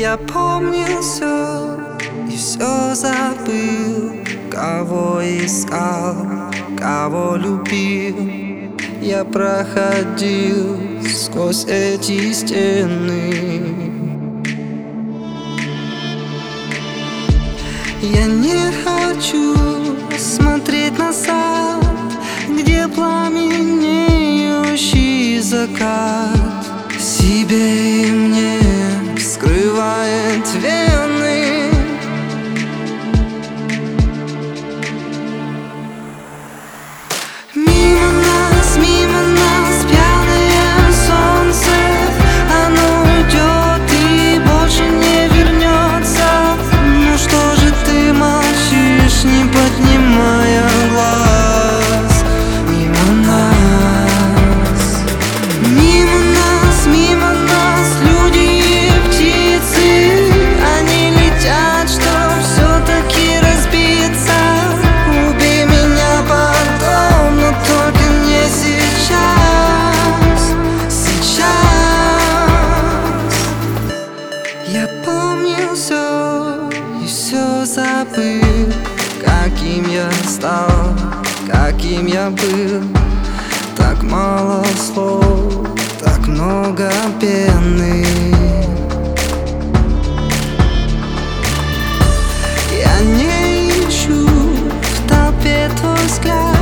Я помнил все и все забыл. Кого искал, кого любил. Я проходил сквозь эти стены. Я не хочу смотреть назад, где пламенеющий закат себе и мне вскрывает вены. Мимо нас пьяное солнце, оно уйдет и больше не вернется. Ну что же ты молчишь, не поднимая глаз? Мимо нас люди и птицы, они летят, чтоб все-таки разбиться. Убей меня потом, но только не сейчас. Я помню все и все забыл. Каким я стал, каким я был. Так мало слов, так много пены. Я не ищу в толпе твой взгляд.